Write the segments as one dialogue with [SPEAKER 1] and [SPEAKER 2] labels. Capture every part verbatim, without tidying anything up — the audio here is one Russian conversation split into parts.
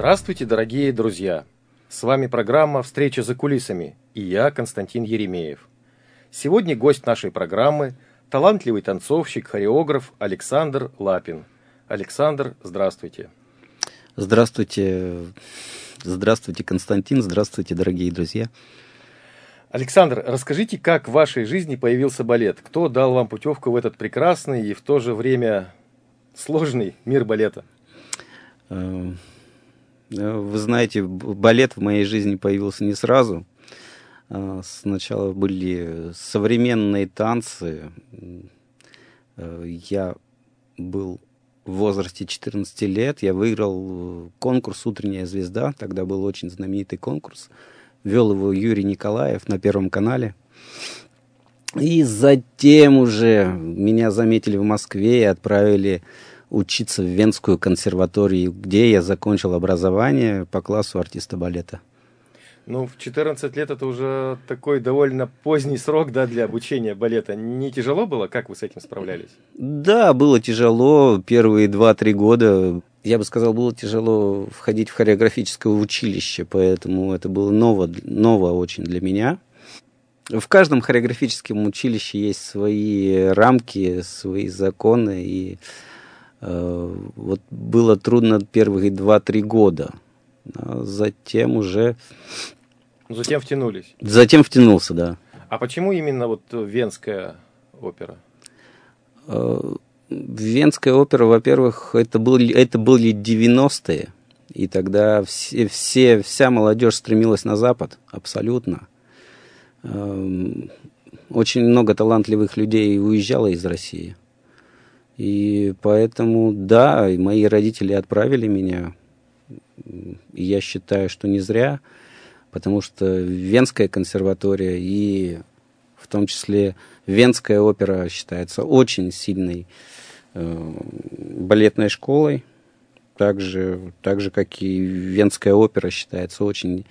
[SPEAKER 1] Здравствуйте, дорогие друзья! С вами программа «Встреча за кулисами» и я, Константин Еремеев. Сегодня гость нашей программы – талантливый танцовщик, хореограф Александр Лапин. Александр, здравствуйте!
[SPEAKER 2] Здравствуйте, здравствуйте, Константин, здравствуйте, дорогие друзья!
[SPEAKER 1] Александр, расскажите, как в вашей жизни появился балет? Кто дал вам путевку в этот прекрасный и в то же время сложный мир балета?
[SPEAKER 2] Вы знаете, балет в моей жизни появился не сразу. Сначала были современные танцы. Я был в возрасте четырнадцати лет. Я выиграл конкурс «Утренняя звезда». Тогда был очень знаменитый конкурс. Вел его Юрий Николаев на Первом канале. И затем уже меня заметили в Москве и отправили учиться в Венскую консерваторию, где я закончил образование по классу артиста балета.
[SPEAKER 1] Ну, в четырнадцать лет это уже такой довольно поздний срок, да, для обучения балета. Не тяжело было? Как вы с этим справлялись?
[SPEAKER 2] Да, было тяжело. Первые два-три года, я бы сказал, было тяжело входить в хореографическое училище, поэтому это было ново, ново очень для меня. В каждом хореографическом училище есть свои рамки, свои законы, и э, вот было трудно первые два-три года. А затем уже...
[SPEAKER 1] Затем втянулись?
[SPEAKER 2] Затем втянулся, да.
[SPEAKER 1] А почему именно вот Венская опера?
[SPEAKER 2] Венская опера, во-первых, это были, это были девяностые, и тогда все, все, вся молодежь стремилась на Запад, абсолютно. Очень много талантливых людей уезжало из России. И поэтому, да, мои родители отправили меня. И я считаю, что не зря, потому что Венская консерватория и в том числе Венская опера считается очень сильной э, балетной школой, так же, так же, как и Венская опера считается очень,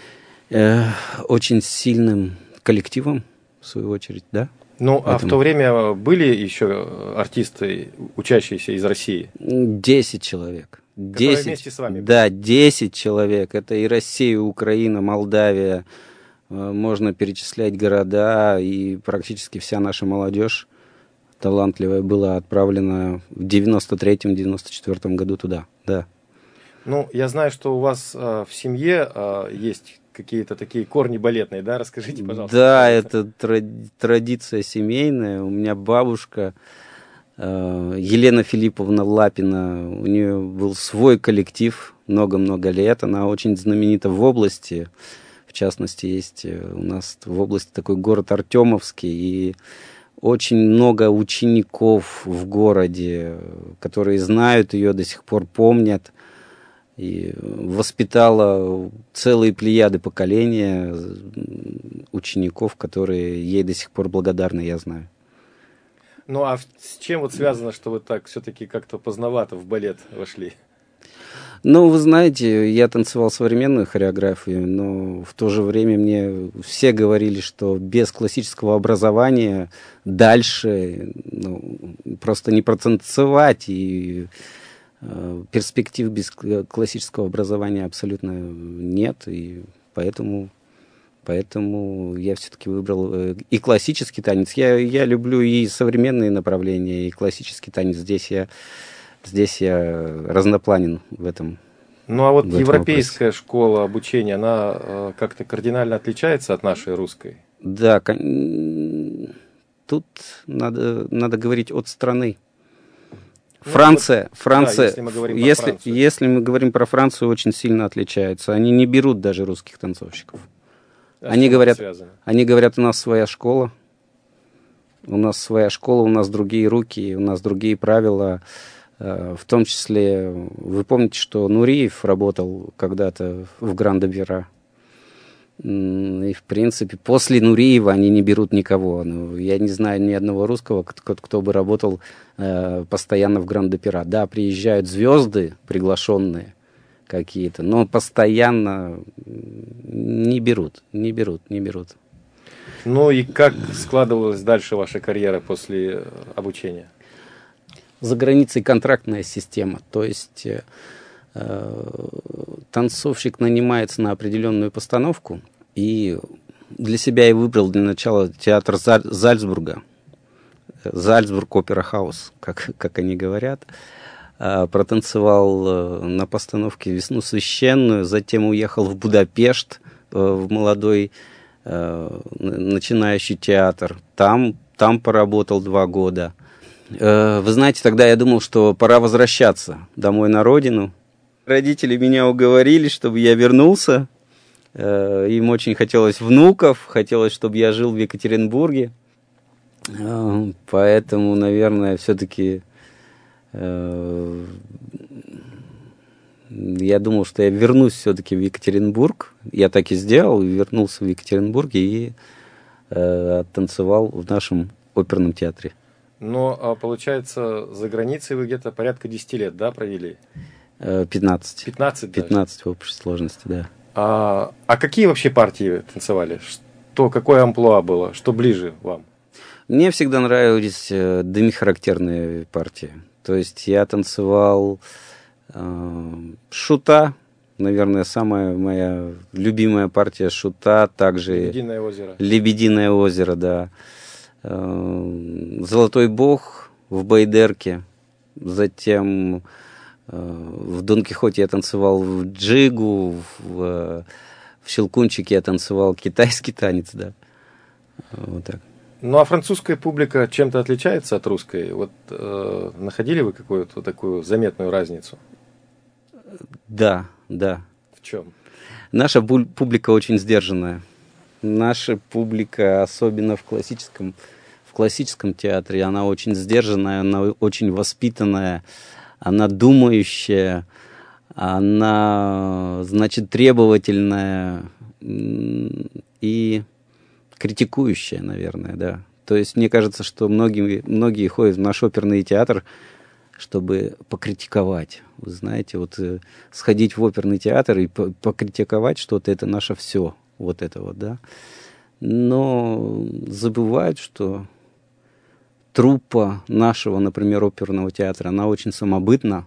[SPEAKER 2] э, очень сильным коллективом, в свою очередь, да?
[SPEAKER 1] Ну, Поэтому... а в то время были еще артисты, учащиеся из России?
[SPEAKER 2] Десять человек.
[SPEAKER 1] Которые вместе с вами были?
[SPEAKER 2] Да, десять человек. Это и Россия, и Украина, Молдавия. Можно перечислять города, и практически вся наша молодежь талантливая была отправлена в девяносто третьем — девяносто четвёртом году туда, да.
[SPEAKER 1] Ну, я знаю, что у вас э, в семье э, есть какие-то такие корни балетные, да? Расскажите, пожалуйста.
[SPEAKER 2] Да, это тради- традиция семейная. У меня бабушка э, Елена Филипповна Лапина, у нее был свой коллектив много-много лет. Она очень знаменита в области. В частности, есть у нас в области такой город Артемовский, и очень много учеников в городе, которые знают ее, до сих пор помнят. И воспитала целые плеяды поколения учеников, которые ей до сих пор благодарны, я знаю.
[SPEAKER 1] Ну, а с чем вот связано, что вы так все-таки как-то поздновато в балет вошли?
[SPEAKER 2] Ну, вы знаете, я танцевал современную хореографию, но в то же время мне все говорили, что без классического образования дальше ну, просто не протанцевать, и э, перспектив без классического образования абсолютно нет, и поэтому, поэтому я все-таки выбрал э, и классический танец. Я, я люблю и современные направления, и классический танец. Здесь я... Здесь я разнопланен в этом.
[SPEAKER 1] Ну, а вот европейская вопросе. Школа обучения, она э, как-то кардинально отличается от нашей русской?
[SPEAKER 2] Да, кон... тут надо, надо говорить от страны. Франция, ну, вот, Франция, да, если, мы говорим если, про если мы говорим про Францию, очень сильно отличается. Они не берут даже русских танцовщиков. А они говорят, они говорят, у нас своя школа, у нас своя школа, у нас другие руки, у нас другие правила. В том числе, вы помните, что Нуриев работал когда-то в Гранд-Опера. И, в принципе, после Нуриева они не берут никого. Ну, я не знаю ни одного русского, кто, кто бы работал э, постоянно в Гранд-Опера. Да, приезжают звезды приглашенные какие-то, но постоянно не берут, не берут, не берут.
[SPEAKER 1] Ну и как складывалась дальше ваша карьера после обучения?
[SPEAKER 2] За границей контрактная система, то есть танцовщик нанимается на определенную постановку, и для себя я выбрал для начала театр Зальцбурга, Зальцбург Опера Хаус, как, как они говорят. Протанцевал на постановке «Весну священную», затем уехал в Будапешт, в молодой начинающий театр. Там, там поработал два года. Вы знаете, тогда я думал, что пора возвращаться домой на родину. Родители меня уговорили, чтобы я вернулся. Им очень хотелось внуков, хотелось, чтобы я жил в Екатеринбурге. Поэтому, наверное, все-таки я думал, что я вернусь все-таки в Екатеринбург. Я так и сделал, вернулся в Екатеринбург и танцевал в нашем оперном театре.
[SPEAKER 1] Но, получается, за границей вы где-то порядка десяти лет, да, провели?
[SPEAKER 2] пятнадцать.
[SPEAKER 1] пятнадцать,
[SPEAKER 2] пятнадцать в общей сложности, да.
[SPEAKER 1] А, а какие вообще партии танцевали? Что, какое амплуа было? Что ближе вам?
[SPEAKER 2] Мне всегда нравились демихарактерные партии. То есть я танцевал э, шута, наверное, самая моя любимая партия шута, также
[SPEAKER 1] «Лебединое озеро».
[SPEAKER 2] «Лебединое озеро», да. Э, «Золотой бог» в Байдерке. Затем э, в «Дон Кихоте» я танцевал в джигу, в, в «Щелкунчике» я танцевал китайский танец, да. Вот так.
[SPEAKER 1] Ну, а французская публика чем-то отличается от русской? Вот э, находили вы какую-то такую заметную разницу?
[SPEAKER 2] Да, да.
[SPEAKER 1] В чем?
[SPEAKER 2] Наша публика очень сдержанная. Наша публика, особенно в классическом, в классическом театре, она очень сдержанная, она очень воспитанная, она думающая, она, значит, требовательная и критикующая, наверное, да. То есть мне кажется, что многие, многие ходят в наш оперный театр, чтобы покритиковать. Вы знаете, вот э, сходить в оперный театр и по- покритиковать что-то, это наше все. Вот это вот, да. Но забывают, что труппа нашего, например, оперного театра, она очень самобытна.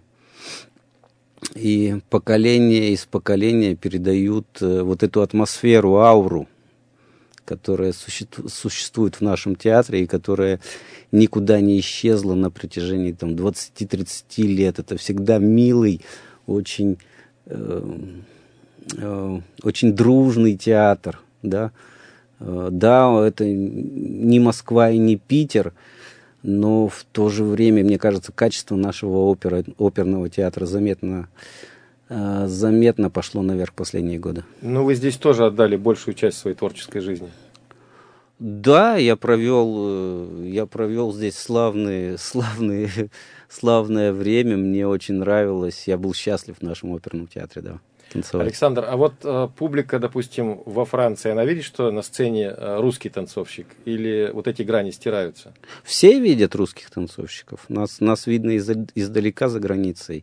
[SPEAKER 2] И поколение из поколения передают э, вот эту атмосферу, ауру, которая существует в нашем театре и которая никуда не исчезла на протяжении там, двадцати-тридцати лет. Это всегда милый, очень, э, э, очень дружный театр. Да? Э, да, это не Москва и не Питер, но в то же время, мне кажется, качество нашего опера, оперного театра заметно заметно пошло наверх последние годы.
[SPEAKER 1] Ну, вы здесь тоже отдали большую часть своей творческой жизни.
[SPEAKER 2] Да, я провел, я провел здесь славные, славные, славное время. Мне очень нравилось. Я был счастлив в нашем оперном театре, да, танцевать.
[SPEAKER 1] Александр, а вот э, публика, допустим, во Франции, она видит, что на сцене э, русский танцовщик? Или вот эти грани стираются?
[SPEAKER 2] Все видят русских танцовщиков. Нас, нас видно из, издалека за границей.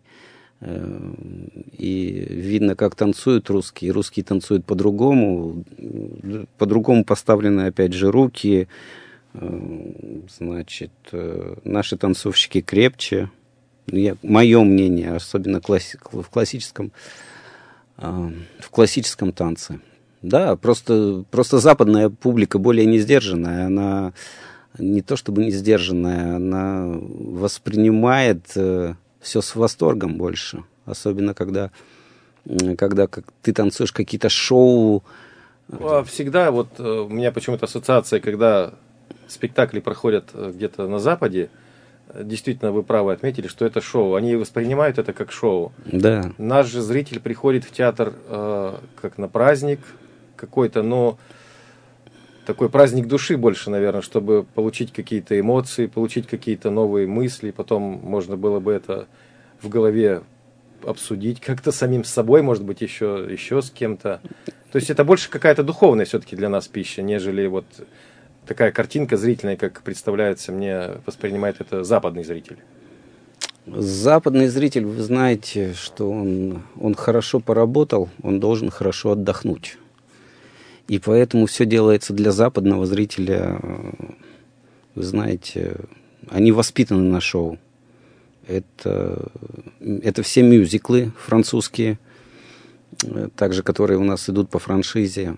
[SPEAKER 2] И видно, как танцуют русские. Русские танцуют по-другому. По-другому поставлены, опять же, руки. Значит, наши танцовщики крепче. Я, мое мнение, особенно класси- в классическом, в классическом танце. Да, просто, просто западная публика более не сдержанная. Она не то чтобы не сдержанная, она воспринимает все с восторгом больше. Особенно, когда, когда как, ты танцуешь какие-то шоу.
[SPEAKER 1] Всегда вот у меня почему-то ассоциация, когда спектакли проходят где-то на Западе, действительно, вы правы отметили, что это шоу. Они воспринимают это как шоу.
[SPEAKER 2] Да.
[SPEAKER 1] Наш же зритель приходит в театр э, как на праздник какой-то, но такой праздник души больше, наверное, чтобы получить какие-то эмоции, получить какие-то новые мысли, потом можно было бы это в голове обсудить как-то самим с собой, может быть, еще, еще с кем-то. То есть это больше какая-то духовная все-таки для нас пища, нежели вот такая картинка зрительная, как представляется мне, воспринимает это западный зритель.
[SPEAKER 2] Западный зритель, вы знаете, что он, он хорошо поработал, он должен хорошо отдохнуть. И поэтому все делается для западного зрителя. Вы знаете, они воспитаны на шоу. Это, это все мюзиклы французские, также которые у нас идут по франшизе.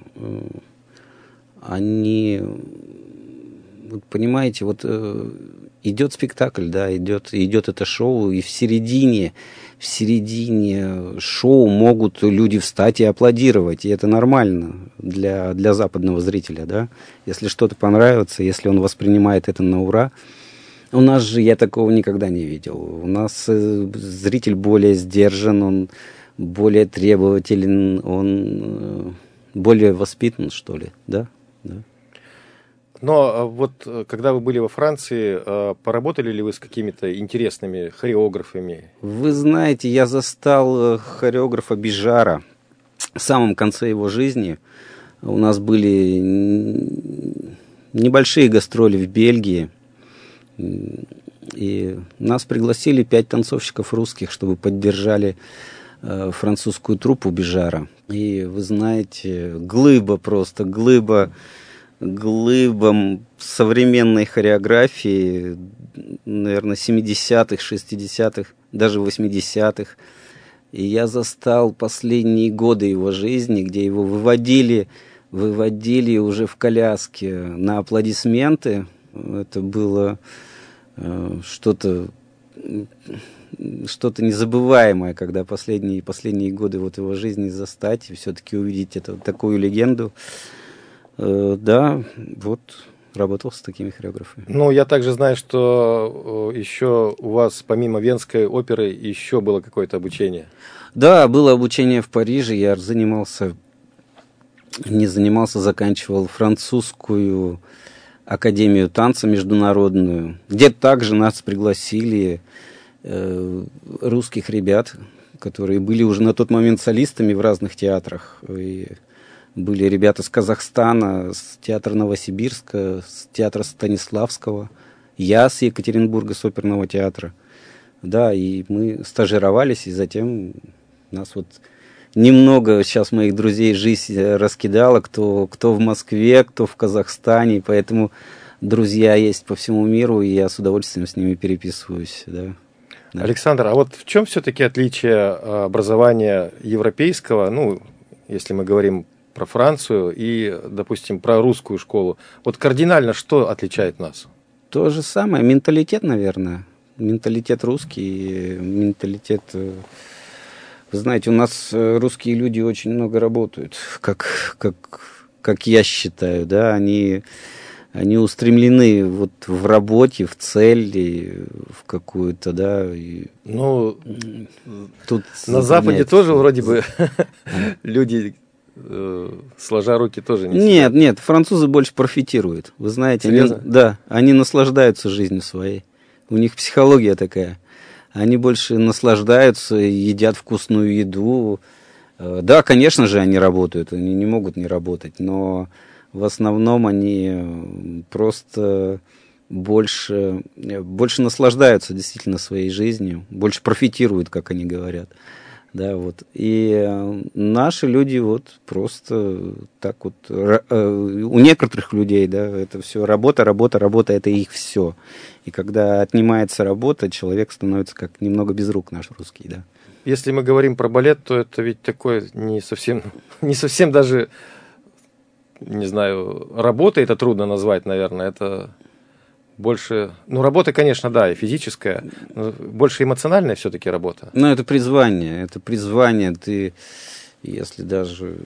[SPEAKER 2] Они, вот понимаете, вот идет спектакль, да, идет, идет это шоу, и в середине, в середине шоу могут люди встать и аплодировать, и это нормально для, для западного зрителя, да, если что-то понравится, если он воспринимает это на ура. У нас же я такого никогда не видел. У нас зритель более сдержан, он более требователен, он более воспитан, что ли, да, да.
[SPEAKER 1] Но вот когда вы были во Франции, поработали ли вы с какими-то интересными хореографами?
[SPEAKER 2] Вы знаете, я застал хореографа Бижара в самом конце его жизни. У нас были небольшие гастроли в Бельгии, и нас пригласили пять танцовщиков русских, чтобы поддержали французскую труппу Бижара. И вы знаете, глыба просто, глыба, глыба современной хореографии, наверное, семидесятых, шестидесятых, даже восьмидесятых. И я застал последние годы его жизни, где его выводили, выводили уже в коляске на аплодисменты. Это было э, что-то, что-то незабываемое, когда последние, последние годы вот его жизни застать и все-таки увидеть эту, такую легенду. Э, да, вот работал с такими хореографами.
[SPEAKER 1] Ну, я также знаю, что еще у вас, помимо Венской оперы, еще было какое-то обучение.
[SPEAKER 2] Да, было обучение в Париже. Я занимался, не занимался, заканчивал французскую академию танца международную, где также нас пригласили э, русских ребят, которые были уже на тот момент солистами в разных театрах. И были ребята с Казахстана, с театра Новосибирска, с театра Станиславского, я с Екатеринбурга, с оперного театра. Да, и мы стажировались, и затем нас вот немного сейчас моих друзей жизнь раскидала, кто, кто в Москве, кто в Казахстане, поэтому друзья есть по всему миру, и я с удовольствием с ними переписываюсь. Да. Да.
[SPEAKER 1] Александр, а вот в чем все-таки отличие образования европейского, ну, если мы говорим про Францию и, допустим, про русскую школу? Вот кардинально что отличает нас?
[SPEAKER 2] То же самое, менталитет, наверное. Менталитет русский, менталитет... Вы знаете, у нас русские люди очень много работают, как, как, как я считаю, да, они, они устремлены вот в работе, в цель, и в какую-то, да. И...
[SPEAKER 1] Ну, тут на Западе нет, тоже вроде бы люди, сложа руки, тоже не
[SPEAKER 2] Нет, сидят. Нет, французы больше профитируют, вы знаете, они, да, они наслаждаются жизнью своей, у них психология такая. Они больше наслаждаются, едят вкусную еду. Да, конечно же, они работают, они не могут не работать, но в основном они просто больше, больше наслаждаются действительно своей жизнью, больше профитируют, как они говорят. Да, вот. И наши люди вот просто так вот, у некоторых людей, да, это все работа, работа, работа, это их все. И когда отнимается работа, человек становится как немного без рук, наш русский, да.
[SPEAKER 1] Если мы говорим про балет, то это ведь такое не совсем, не совсем даже, не знаю, работа, это трудно назвать, наверное, это больше, ну, работа, конечно, да, и физическая, но больше эмоциональная все-таки работа.
[SPEAKER 2] Ну, это призвание, это призвание, ты, если даже,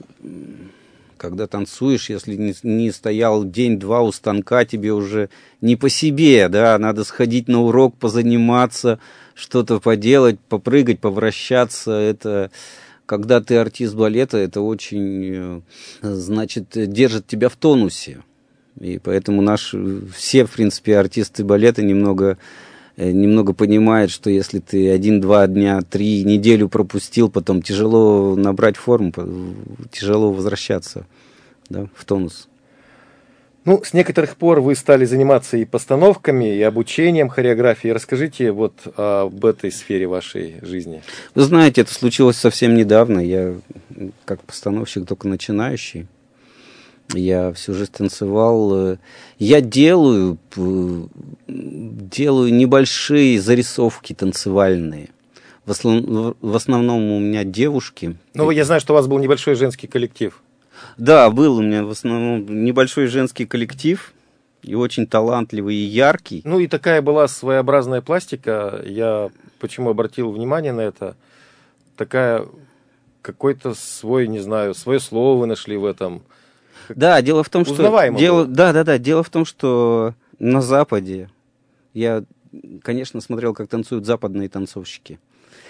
[SPEAKER 2] когда танцуешь, если не, не стоял день-два у станка, тебе уже не по себе, да, надо сходить на урок, позаниматься, что-то поделать, попрыгать, повращаться, это... Когда ты артист балета, это очень, значит, держит тебя в тонусе. И поэтому наши, все, в принципе, артисты балета немного, немного понимают, что если ты один-два дня, три неделю пропустил, потом тяжело набрать форму, тяжело возвращаться, да, в тонус.
[SPEAKER 1] Ну, с некоторых пор вы стали заниматься и постановками, и обучением хореографии. Расскажите вот об этой сфере вашей жизни.
[SPEAKER 2] Вы знаете, это случилось совсем недавно. Я как постановщик только начинающий. Я всю жизнь танцевал. Я делаю, делаю делаю небольшие зарисовки танцевальные. В основном, в основном у меня девушки.
[SPEAKER 1] Ну, я знаю, что у вас был небольшой женский коллектив.
[SPEAKER 2] Да, был у меня в основном небольшой женский коллектив. И очень талантливый и яркий.
[SPEAKER 1] Ну, и такая была своеобразная пластика. Я почему обратил внимание на это? Такая, какой-то свой, не знаю, свое слово вы нашли в этом.
[SPEAKER 2] Да, дело в том, что... Дело, да, да, да. Дело в том, что на Западе я, конечно, смотрел, как танцуют западные танцовщики.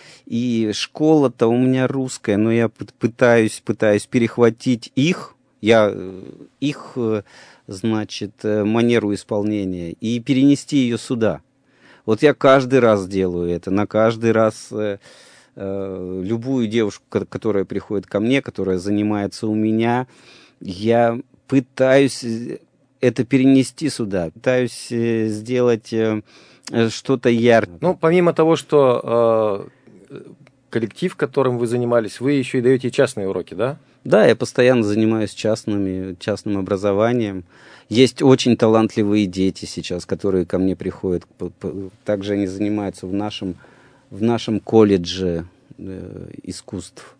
[SPEAKER 2] И школа-то у меня русская, но я пытаюсь, пытаюсь перехватить их, я, их, значит, манеру исполнения и перенести ее сюда. Вот я каждый раз делаю это, на каждый раз э, э, любую девушку, которая приходит ко мне, которая занимается у меня, я пытаюсь это перенести сюда, пытаюсь сделать э, что-то яркое.
[SPEAKER 1] Ну, помимо того, что... Э... коллектив, которым вы занимались, вы еще и даете частные уроки, да?
[SPEAKER 2] Да, я постоянно занимаюсь частными, частным образованием. Есть очень талантливые дети сейчас, которые ко мне приходят. Также они занимаются в нашем, в нашем колледже э, искусств.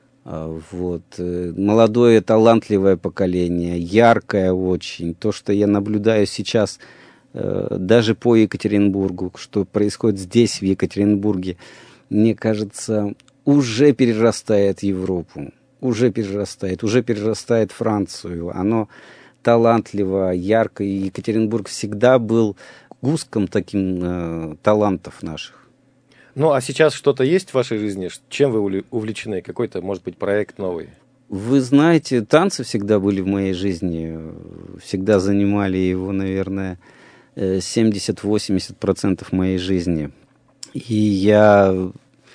[SPEAKER 2] Вот. Молодое талантливое поколение, яркое очень. То, что я наблюдаю сейчас э, даже по Екатеринбургу, что происходит здесь, в Екатеринбурге, мне кажется, уже перерастает Европу, уже перерастает, уже перерастает Францию. Оно талантливо, ярко, и Екатеринбург всегда был гуском таким э, талантов наших.
[SPEAKER 1] Ну, а сейчас что-то есть в вашей жизни? Чем вы увлечены? Какой-то, может быть, проект новый?
[SPEAKER 2] Вы знаете, танцы всегда были в моей жизни, всегда занимали его, наверное, семьдесят-восемьдесят процентов моей жизни. И я,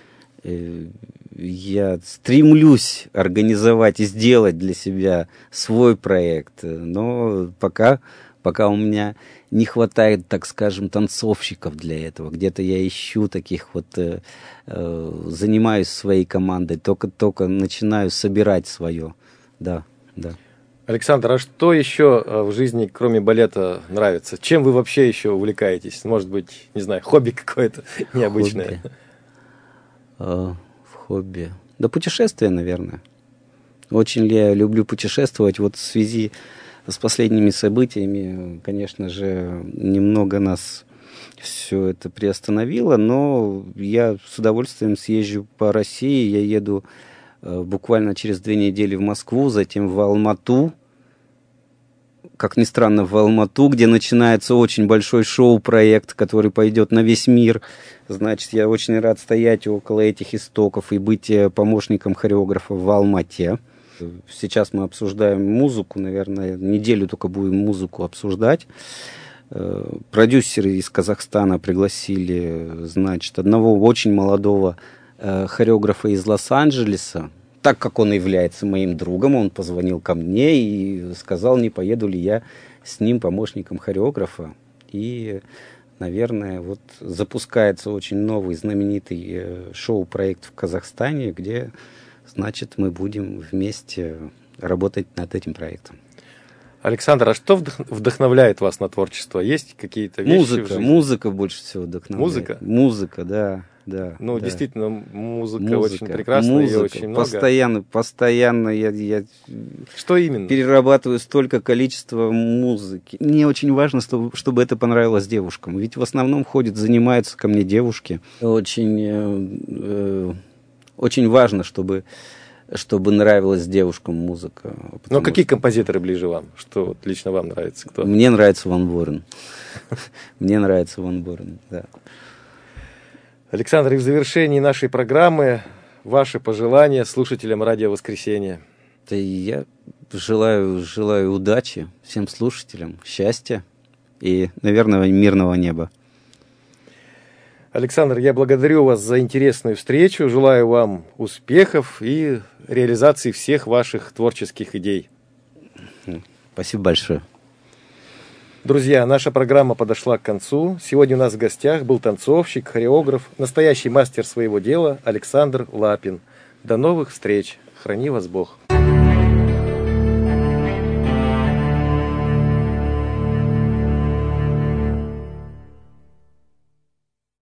[SPEAKER 2] я стремлюсь организовать и сделать для себя свой проект, но пока, пока у меня не хватает, так скажем, танцовщиков для этого. Где-то я ищу таких вот, э, э, занимаюсь своей командой, только-только начинаю собирать свое. Да, да.
[SPEAKER 1] Александр, а что еще в жизни, кроме балета, нравится? Чем вы вообще еще увлекаетесь? Может быть, не знаю, хобби какое-то необычное?
[SPEAKER 2] Хобби. А, в хобби. Да, путешествия, наверное. Очень я люблю путешествовать. Вот в связи с последними событиями, конечно же, немного нас все это приостановило, но я с удовольствием съезжу по России. Я еду э, буквально через две недели в Москву, затем в Алмату. Как ни странно, в Алмату, где начинается очень большой шоу-проект, который пойдет на весь мир. Значит, я очень рад стоять около этих истоков и быть помощником хореографа в Алмате. Сейчас мы обсуждаем музыку, наверное, неделю только будем музыку обсуждать. Продюсеры из Казахстана пригласили, значит, одного очень молодого хореографа из Лос-Анджелеса. Так как он является моим другом, он позвонил ко мне и сказал, не поеду ли я с ним помощником хореографа. И, наверное, вот запускается очень новый знаменитый шоу-проект в Казахстане, где, значит, мы будем вместе работать над этим проектом.
[SPEAKER 1] Александр, а что вдохновляет вас на творчество? Есть какие-то вещи
[SPEAKER 2] музыка,
[SPEAKER 1] в жизни?
[SPEAKER 2] Музыка больше всего вдохновляет.
[SPEAKER 1] Музыка?
[SPEAKER 2] Музыка, да. Да,
[SPEAKER 1] ну,
[SPEAKER 2] да.
[SPEAKER 1] действительно, музыка, музыка очень прекрасная,
[SPEAKER 2] музыка,
[SPEAKER 1] ее очень много.
[SPEAKER 2] Постоянно, постоянно я, я
[SPEAKER 1] Что именно?
[SPEAKER 2] перерабатываю столько количества музыки. Мне очень важно, чтобы, чтобы это понравилось девушкам. Ведь в основном ходят, занимаются ко мне девушки. Очень, э, э, очень важно, чтобы, чтобы нравилась девушкам музыка.
[SPEAKER 1] Но какие что... композиторы ближе вам? Что вот лично вам нравится? Кто?
[SPEAKER 2] Мне нравится Ван Борен. Мне нравится Ван Борен, да.
[SPEAKER 1] Александр, и в завершении нашей программы ваши пожелания слушателям Радио Воскресенье.
[SPEAKER 2] Да и я желаю, желаю удачи всем слушателям, счастья и, наверное, мирного неба.
[SPEAKER 1] Александр, я благодарю вас за интересную встречу, желаю вам успехов и реализации всех ваших творческих идей.
[SPEAKER 2] Спасибо большое.
[SPEAKER 1] Друзья, наша программа подошла к концу. Сегодня у нас в гостях был танцовщик, хореограф, настоящий мастер своего дела Александр Лапин. До новых встреч. Храни вас Бог.